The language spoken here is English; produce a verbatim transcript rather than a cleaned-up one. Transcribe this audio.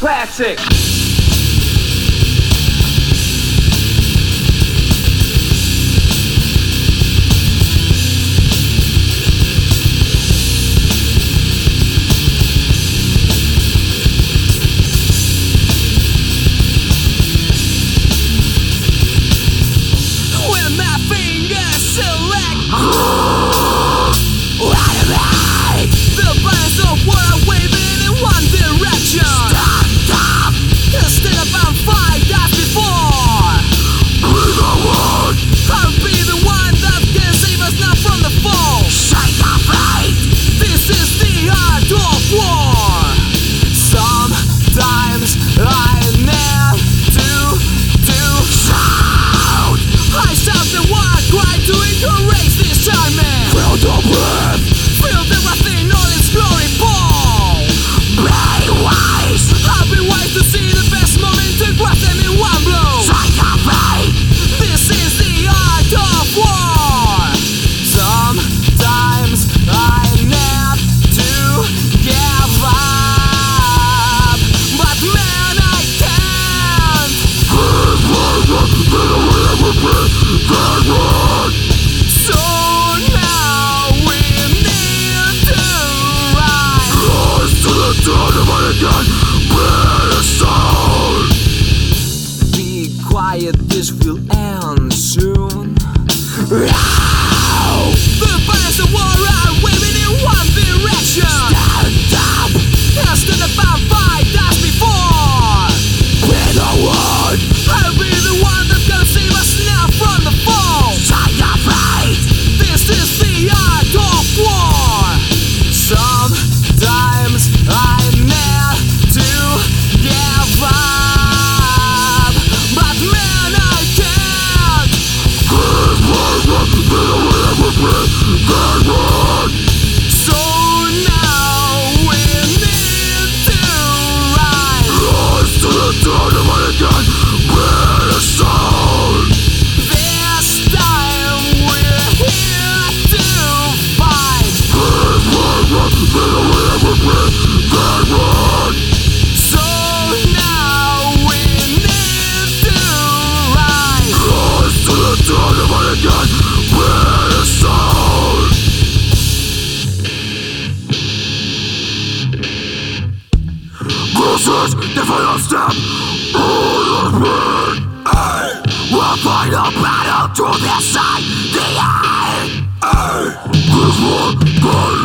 classic. When my fingers select the bands of war are waving in one direction. Stop, stop. Instead of on fight as before. Be the one. I'll be the one that can save us now from the fall. Shake the fight. This is the art of war. Sometimes I need to do shout. I shout the war cry to encourage this time, man. Feel the breath. Feel the wrath in all its glory fall. Be wise. I'll be wise to see the best moment to grasp them in one blow. Strike a fight. This is the art of war. Sometimes I need to give up, but man I can't. So now we need to rise. Be quiet, this will end soon. The bands of war are waving in one direction. Stand up. Instead of a fight as before. Be the one. I'll be the one that's gonna save us now from the fall. Shine the fight. This is the art of war. Sometimes I need to give up, but man I can't. So now we need to rise. This time we're here to fight. So now we need to This is the final step. We'll fight a battle to the side, the end. This one,